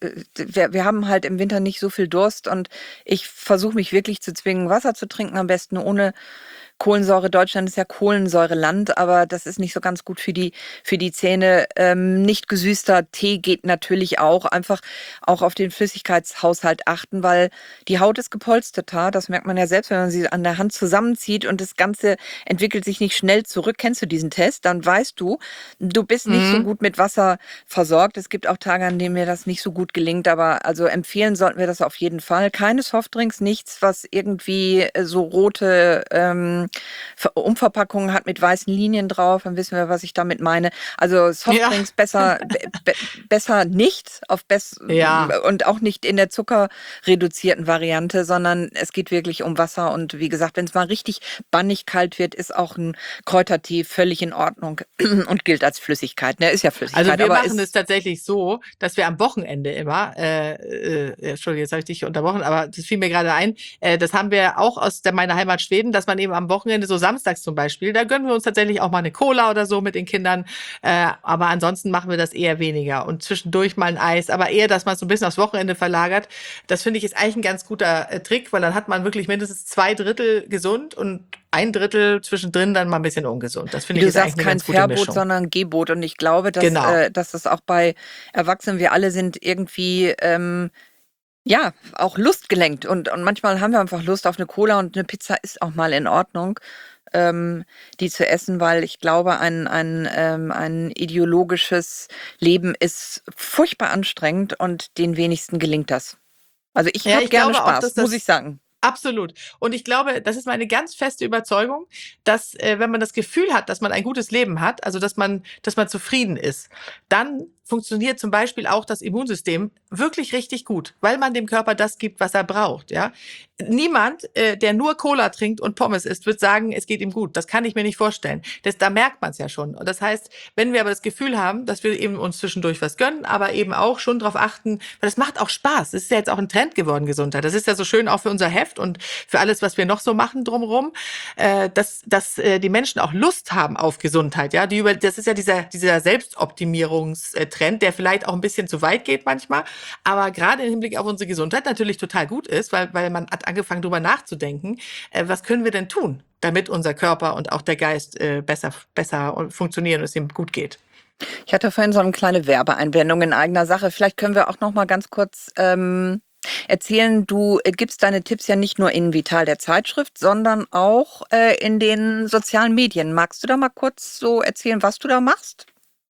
wir haben halt im Winter nicht so viel Durst und ich versuche mich wirklich zu zwingen, Wasser zu trinken, am besten ohne Kohlensäure. Deutschland ist ja Kohlensäureland, aber das ist nicht so ganz gut für die Zähne. Nicht gesüßter Tee geht natürlich auch. Einfach auch auf den Flüssigkeitshaushalt achten, weil die Haut ist gepolsterter. Das merkt man ja selbst, wenn man sie an der Hand zusammenzieht und das Ganze entwickelt sich nicht schnell zurück. Kennst du diesen Test? Dann weißt du bist nicht so gut mit Wasser versorgt. Es gibt auch Tage, an denen mir das nicht so gut gelingt, aber also empfehlen sollten wir das auf jeden Fall. Keine Softdrinks, nichts, was irgendwie so rote Umverpackungen hat mit weißen Linien drauf, dann wissen wir, was ich damit meine. Also Softdrinks besser nicht Ja. und auch nicht in der zuckerreduzierten Variante, sondern es geht wirklich um Wasser und wie gesagt, wenn es mal richtig bannig kalt wird, ist auch ein Kräutertee völlig in Ordnung und gilt als Flüssigkeit. Ne, ist ja Flüssigkeit. Also wir aber machen es tatsächlich so, dass wir am Wochenende immer, Entschuldigung, jetzt habe ich dich unterbrochen, aber das fiel mir gerade ein, das haben wir auch aus meiner Heimat Schweden, dass man eben am Wochenende, so samstags zum Beispiel, da gönnen wir uns tatsächlich auch mal eine Cola oder so mit den Kindern, aber ansonsten machen wir das eher weniger und zwischendurch mal ein Eis, aber eher, dass man es so ein bisschen aufs Wochenende verlagert. Das finde ich ist eigentlich ein ganz guter Trick, weil dann hat man wirklich mindestens 2/3 gesund und 1/3 zwischendrin dann mal ein bisschen ungesund. Das finde Wie ich du ist eigentlich sagst, eine kein ganz gute Verbot, Mischung. sondern Gebot. Und ich glaube, dass, Genau. dass das auch bei Erwachsenen, wir alle sind irgendwie Ja, auch lustgelenkt. Und manchmal haben wir einfach Lust auf eine Cola und eine Pizza ist auch mal in Ordnung, die zu essen, weil ich glaube, ein ideologisches Leben ist furchtbar anstrengend und den wenigsten gelingt das. Also ich Ja, habe ich gerne glaube auch, dass Spaß, muss ich das sagen. absolut. Und ich glaube, das ist meine ganz feste Überzeugung, dass wenn man das Gefühl hat, dass man ein gutes Leben hat, also dass man zufrieden ist, dann funktioniert zum Beispiel auch das Immunsystem wirklich richtig gut, weil man dem Körper das gibt, was er braucht. Ja? Niemand, der nur Cola trinkt und Pommes isst, wird sagen, es geht ihm gut. Das kann ich mir nicht vorstellen. Da merkt man es ja schon. Und das heißt, wenn wir aber das Gefühl haben, dass wir eben uns zwischendurch was gönnen, aber eben auch schon darauf achten, weil das macht auch Spaß. Das ist ja jetzt auch ein Trend geworden, Gesundheit. Das ist ja so schön auch für unser Heft und für alles, was wir noch so machen drumherum, dass die Menschen auch Lust haben auf Gesundheit. Ja, das ist ja dieser Selbstoptimierungstrend, der vielleicht auch ein bisschen zu weit geht manchmal, aber gerade im Hinblick auf unsere Gesundheit natürlich total gut ist, weil man hat angefangen, darüber nachzudenken, was können wir denn tun, damit unser Körper und auch der Geist besser funktionieren und es ihm gut geht. Ich hatte vorhin so eine kleine Werbeeinblendung in eigener Sache. Vielleicht können wir auch noch mal ganz kurz erzählen, du gibst deine Tipps ja nicht nur in Vital der Zeitschrift, sondern auch in den sozialen Medien. Magst du da mal kurz so erzählen, was du da machst?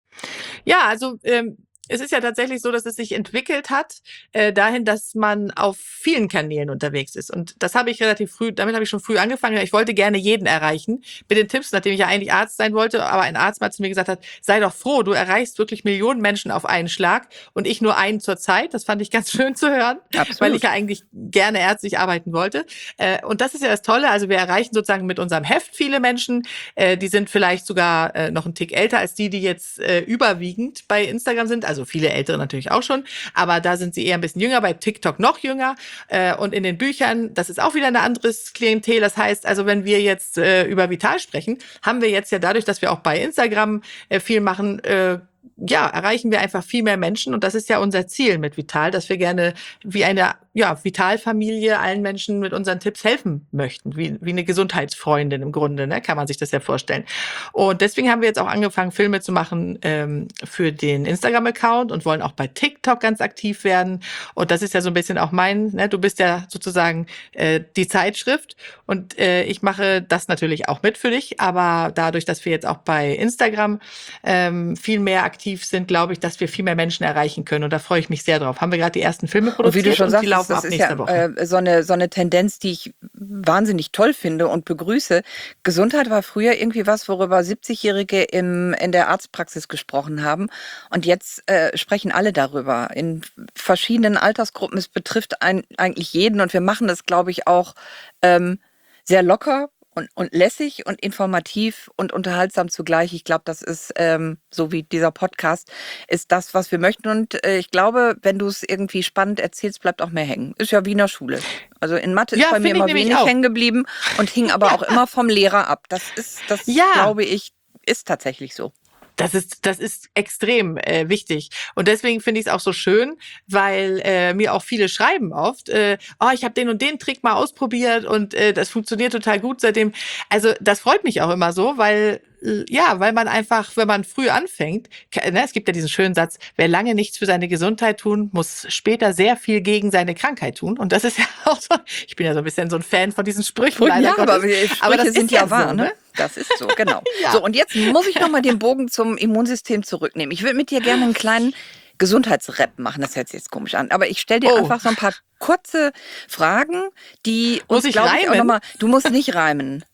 Ja, also es ist ja tatsächlich so, dass es sich entwickelt hat dahin, dass man auf vielen Kanälen unterwegs ist. Und das habe ich damit habe ich schon früh angefangen. Ich wollte gerne jeden erreichen mit den Tipps, nachdem ich ja eigentlich Arzt sein wollte, aber ein Arzt mal zu mir gesagt hat, sei doch froh, du erreichst wirklich Millionen Menschen auf einen Schlag und ich nur einen zur Zeit. Das fand ich ganz schön zu hören, Absolut. weil ich ja eigentlich gerne ärztlich arbeiten wollte. Und das ist ja das Tolle, also wir erreichen sozusagen mit unserem Heft viele Menschen, die sind vielleicht sogar noch einen Tick älter als die jetzt überwiegend bei Instagram sind, also viele Ältere natürlich auch schon, aber da sind sie eher ein bisschen jünger, bei TikTok noch jünger und in den Büchern, das ist auch wieder ein anderes Klientel, das heißt also, wenn wir jetzt über Vital sprechen, haben wir jetzt ja dadurch, dass wir auch bei Instagram viel machen, erreichen wir einfach viel mehr Menschen und das ist ja unser Ziel mit Vital, dass wir gerne wie eine Vital-Familie allen Menschen mit unseren Tipps helfen möchten, wie eine Gesundheitsfreundin im Grunde, ne? Kann man sich das ja vorstellen. Und deswegen haben wir jetzt auch angefangen, Filme zu machen für den Instagram-Account und wollen auch bei TikTok ganz aktiv werden. Und das ist ja so ein bisschen auch du bist ja sozusagen die Zeitschrift und ich mache das natürlich auch mit für dich, aber dadurch, dass wir jetzt auch bei Instagram viel mehr aktiv sind, glaube ich, dass wir viel mehr Menschen erreichen können. Und da freue ich mich sehr drauf. Haben wir gerade die ersten Filme produziert Und wie du schon und sagst, die laufen das ab ist nächster ja Woche. so eine Tendenz, die ich wahnsinnig toll finde und begrüße. Gesundheit war früher irgendwie was, worüber 70-Jährige in der Arztpraxis gesprochen haben. Und jetzt sprechen alle darüber in verschiedenen Altersgruppen. Es betrifft eigentlich jeden und wir machen das, glaube ich, auch sehr locker und lässig und informativ und unterhaltsam zugleich. Ich glaube, das ist, so wie dieser Podcast, ist das, was wir möchten. Und ich glaube, wenn du es irgendwie spannend erzählst, bleibt auch mehr hängen. Ist ja wie in der Schule. Also in Mathe ist Ja, bei mir finde ich immer nämlich wenig auch. hängen geblieben und hing aber auch immer vom Lehrer ab. Das Ja, glaube ich, ist tatsächlich so. das ist extrem wichtig. Und deswegen finde ich es auch so schön, weil mir auch viele schreiben oft, ich habe den und den Trick mal ausprobiert und das funktioniert total gut seitdem. Also das freut mich auch immer so, weil man einfach, wenn man früh anfängt, es gibt ja diesen schönen Satz, wer lange nichts für seine Gesundheit tun, muss später sehr viel gegen seine Krankheit tun. Und das ist ja auch so, ich bin ja so ein bisschen so ein Fan von diesen Sprüchen, leider Ja, aber Gottes. Sprüche das sind ist ja wahr, so, ne? Das ist so, genau. Ja. So, und jetzt muss ich noch mal den Bogen zum Immunsystem zurücknehmen. Ich würde mit dir gerne einen kleinen Gesundheitsrap machen. Das hört sich jetzt komisch an. Aber ich stelle dir Oh, einfach so ein paar kurze Fragen, die muss uns, ich glaube ich, auch reimen? nochmal. Du musst nicht reimen.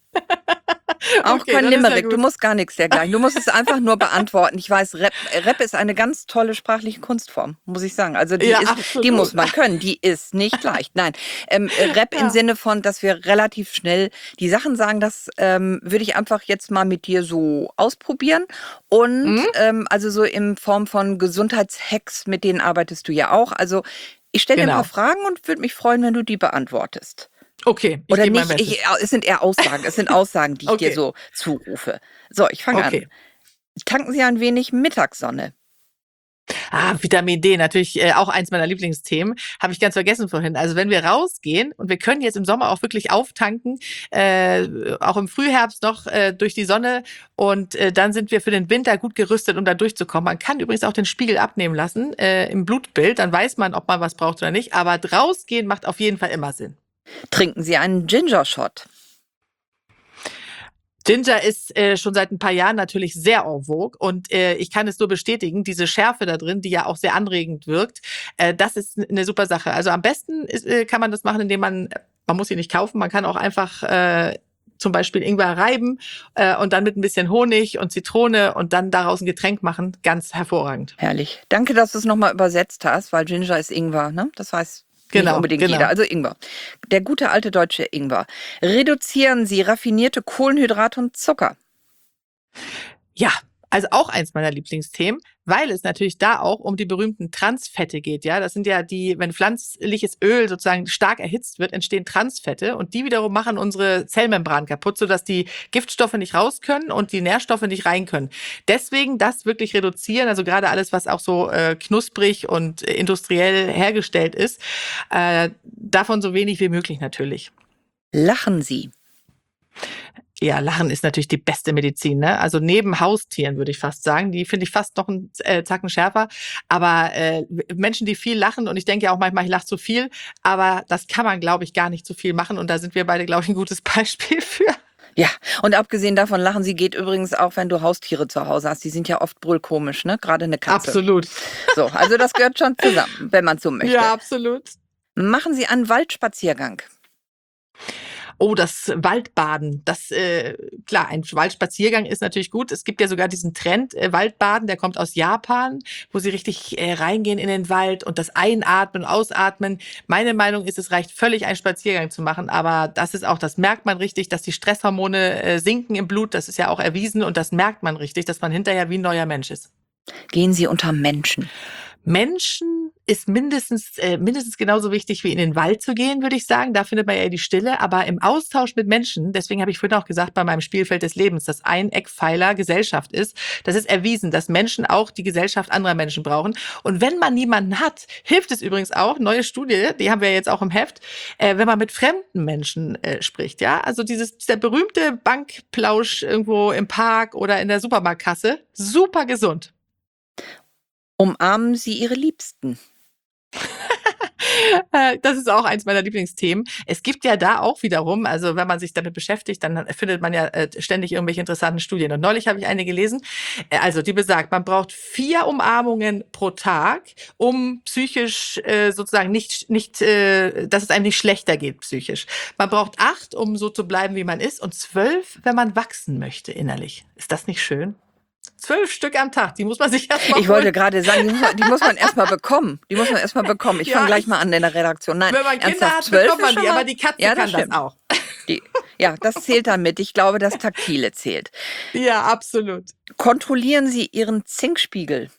Auch Okay, kein dann ist ja Limerick. Du gut. musst gar nichts dergleichen. Du musst es einfach nur beantworten. Ich weiß, Rap ist eine ganz tolle sprachliche Kunstform, muss ich sagen. Also Ja, die absolut. muss man können. Die ist nicht leicht. Nein, Rap im Ja. Sinne von, dass wir relativ schnell die Sachen sagen, das würde ich einfach jetzt mal mit dir so ausprobieren. Und Mhm. also so in Form von Gesundheitshacks, mit denen arbeitest du ja auch. Also ich stelle dir ein paar Genau. Fragen und würde mich freuen, wenn du die beantwortest. Okay, ich Oder gebe mein nicht, Bestes. es sind eher Aussagen. Es sind Aussagen, die ich dir Okay, so zurufe. So, ich fange an. okay. Tanken Sie ein wenig Mittagssonne? Vitamin D, natürlich auch eins meiner Lieblingsthemen. Habe ich ganz vergessen vorhin. Also wenn wir rausgehen und wir können jetzt im Sommer auch wirklich auftanken, auch im Frühherbst noch durch die Sonne und dann sind wir für den Winter gut gerüstet, um da durchzukommen. Man kann übrigens auch den Spiegel abnehmen lassen im Blutbild, dann weiß man, ob man was braucht oder nicht. Aber rausgehen macht auf jeden Fall immer Sinn. Trinken Sie einen Ginger-Shot? Ginger ist schon seit ein paar Jahren natürlich sehr en vogue und ich kann es nur bestätigen, diese Schärfe da drin, die ja auch sehr anregend wirkt, das ist eine super Sache. Also am besten kann man das machen, indem man muss ihn nicht kaufen, man kann auch einfach zum Beispiel Ingwer reiben und dann mit ein bisschen Honig und Zitrone und dann daraus ein Getränk machen. Ganz hervorragend. Herrlich. Danke, dass du es nochmal übersetzt hast, weil Ginger ist Ingwer, ne? Das heißt nicht unbedingt jeder. Also Ingwer. Der gute alte deutsche Ingwer. Reduzieren Sie raffinierte Kohlenhydrate und Zucker? Ja, also auch eins meiner Lieblingsthemen, weil es natürlich da auch um die berühmten Transfette geht. Ja, das sind ja wenn pflanzliches Öl sozusagen stark erhitzt wird, entstehen Transfette und die wiederum machen unsere Zellmembran kaputt, sodass die Giftstoffe nicht raus können und die Nährstoffe nicht rein können. Deswegen das wirklich reduzieren, also gerade alles, was auch so knusprig und industriell hergestellt ist, davon so wenig wie möglich natürlich. Lachen Sie? Ja, Lachen ist natürlich die beste Medizin, ne? Also neben Haustieren würde ich fast sagen. Die finde ich fast noch einen Zacken schärfer. Aber Menschen, die viel lachen, und ich denke ja auch manchmal, ich lache zu viel, aber das kann man, glaube ich, gar nicht zu viel machen. Und da sind wir beide, glaube ich, ein gutes Beispiel für. Ja, und abgesehen davon, Lachen Sie geht übrigens auch, wenn du Haustiere zu Hause hast. Die sind ja oft brüllkomisch, ne? Gerade eine Katze. Absolut. So, also das gehört schon zusammen, wenn man so möchte. Ja, absolut. Machen Sie einen Waldspaziergang? Oh, das Waldbaden, klar, ein Waldspaziergang ist natürlich gut. Es gibt ja sogar diesen Trend, Waldbaden, der kommt aus Japan, wo sie richtig reingehen in den Wald und das Einatmen, Ausatmen. Meine Meinung ist, es reicht völlig, einen Spaziergang zu machen, aber das merkt man richtig, dass die Stresshormone sinken im Blut, das ist ja auch erwiesen und das merkt man richtig, dass man hinterher wie ein neuer Mensch ist. Gehen Sie unter Menschen? Menschen ist mindestens genauso wichtig wie in den Wald zu gehen, würde ich sagen. Da findet man ja die Stille. Aber im Austausch mit Menschen, deswegen habe ich vorhin auch gesagt, bei meinem Spielfeld des Lebens, dass ein Eckpfeiler Gesellschaft ist. Das ist erwiesen, dass Menschen auch die Gesellschaft anderer Menschen brauchen. Und wenn man niemanden hat, hilft es übrigens auch, neue Studie, die haben wir jetzt auch im Heft, wenn man mit fremden Menschen spricht. Ja, also dieser berühmte Bankplausch irgendwo im Park oder in der Supermarktkasse, super gesund. Umarmen Sie Ihre Liebsten? Das ist auch eins meiner Lieblingsthemen. Es gibt ja da auch wiederum, also wenn man sich damit beschäftigt, dann findet man ja ständig irgendwelche interessanten Studien. Und neulich habe ich eine gelesen, also die besagt, man braucht 4 Umarmungen pro Tag, um psychisch sozusagen dass es einem nicht schlechter geht psychisch. Man braucht 8, um so zu bleiben, wie man ist, und 12, wenn man wachsen möchte innerlich. Ist das nicht schön? 12 Stück am Tag, die muss man sich erst mal holen. Ich wollte gerade sagen, die muss man erst mal bekommen. Ich fange gleich mal an in der Redaktion. Nein, wenn man Kinder hat, 12 bekommt man ist schon die, mal- aber die Katze Ja, kann das stimmt. auch. Das zählt dann mit. Ich glaube, das Taktile zählt. Ja, absolut. Kontrollieren Sie Ihren Zinkspiegel?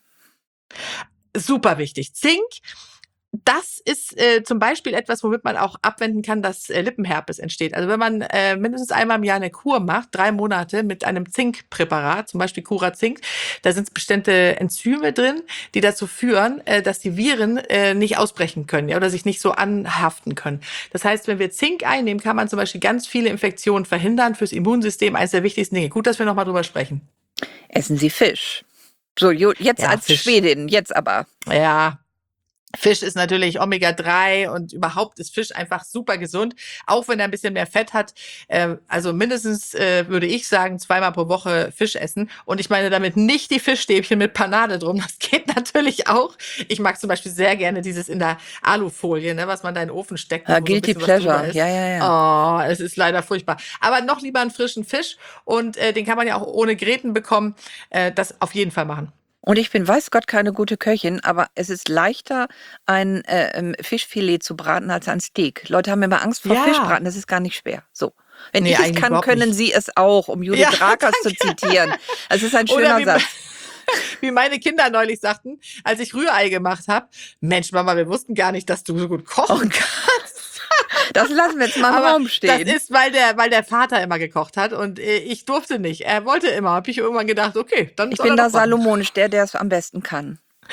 Super wichtig. Zink, das ist zum Beispiel etwas, womit man auch abwenden kann, dass Lippenherpes entsteht. Also wenn man mindestens einmal im Jahr eine Kur macht, 3 Monate mit einem Zinkpräparat, zum Beispiel Curazink, da sind bestimmte Enzyme drin, die dazu führen, dass die Viren nicht ausbrechen können, ja, oder sich nicht so anhaften können. Das heißt, wenn wir Zink einnehmen, kann man zum Beispiel ganz viele Infektionen verhindern, fürs Immunsystem eines der wichtigsten Dinge. Gut, dass wir nochmal drüber sprechen. Essen Sie Fisch? So, jetzt Ja, als Fisch. Schwedin, jetzt aber. Ja, Fisch ist natürlich Omega-3 und überhaupt ist Fisch einfach super gesund, auch wenn er ein bisschen mehr Fett hat. Also mindestens würde ich sagen, 2-mal pro Woche Fisch essen. Und ich meine damit nicht die Fischstäbchen mit Panade drum. Das geht natürlich auch. Ich mag zum Beispiel sehr gerne dieses in der Alufolie, ne, was man da in den Ofen steckt. wo so ein Guilty bisschen was drüber Pleasure. ist. Ja. Oh, es ist leider furchtbar. Aber noch lieber einen frischen Fisch und den kann man ja auch ohne Gräten bekommen. Das auf jeden Fall machen. Und ich bin, weiß Gott, keine gute Köchin, aber es ist leichter, ein Fischfilet zu braten als ein Steak. Leute haben immer Angst vor Ja. Fischbraten, das ist gar nicht schwer. So. Wenn Nee, ich es eigentlich kann, überhaupt können nicht. Sie es auch, um Judith Ja, Rakers zu zitieren. Es ist ein Oder schöner wie- Satz. Wie meine Kinder neulich sagten, als ich Rührei gemacht habe, Mensch, Mama, wir wussten gar nicht, dass du so gut kochen kannst. Das lassen wir jetzt mal im Aber Raum stehen. das ist, weil der Vater immer gekocht hat und ich durfte nicht. Er wollte immer. Habe ich irgendwann gedacht, okay, dann Ich soll bin er da doch machen. salomonisch, der es am besten kann. Genau.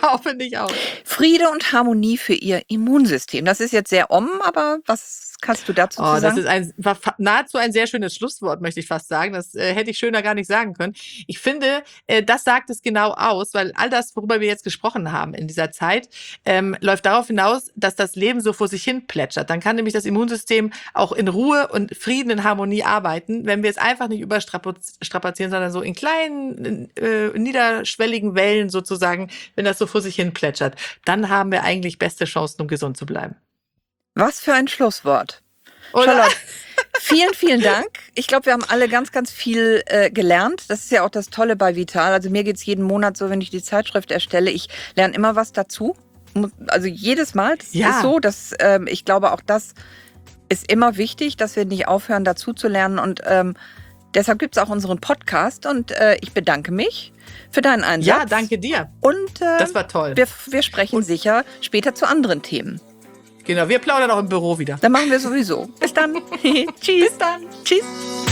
Genau, finde ich auch. Friede und Harmonie für Ihr Immunsystem. Das ist jetzt sehr aber was kannst du dazu Das sagen? war nahezu ein sehr schönes Schlusswort, möchte ich fast sagen. Das hätte ich schöner gar nicht sagen können. Ich finde, das sagt es genau aus, weil all das, worüber wir jetzt gesprochen haben in dieser Zeit, läuft darauf hinaus, dass das Leben so vor sich hin plätschert. Dann kann nämlich das Immunsystem auch in Ruhe und Frieden, in Harmonie arbeiten, wenn wir es einfach nicht überstrapazieren, sondern so in kleinen, niederschwelligen Wellen sozusagen, wenn das so vor sich hin plätschert. Dann haben wir eigentlich beste Chancen, um gesund zu bleiben. Was für ein Schlusswort. Oder? Charlotte, vielen, vielen Dank. Ich glaube, wir haben alle ganz, ganz viel gelernt. Das ist ja auch das Tolle bei Vital. Also mir geht's jeden Monat so, wenn ich die Zeitschrift erstelle, ich lerne immer was dazu. Also jedes Mal. Das ist so, dass ich glaube, auch das ist immer wichtig, dass wir nicht aufhören, dazu zu lernen. Und deshalb gibt's auch unseren Podcast. Und ich bedanke mich für deinen Einsatz. Ja, danke dir. Und das war toll. Wir sprechen sicher später zu anderen Themen. Genau, wir plaudern auch im Büro wieder. Dann machen wir sowieso. Bis dann. Tschüss. Bis dann. Tschüss.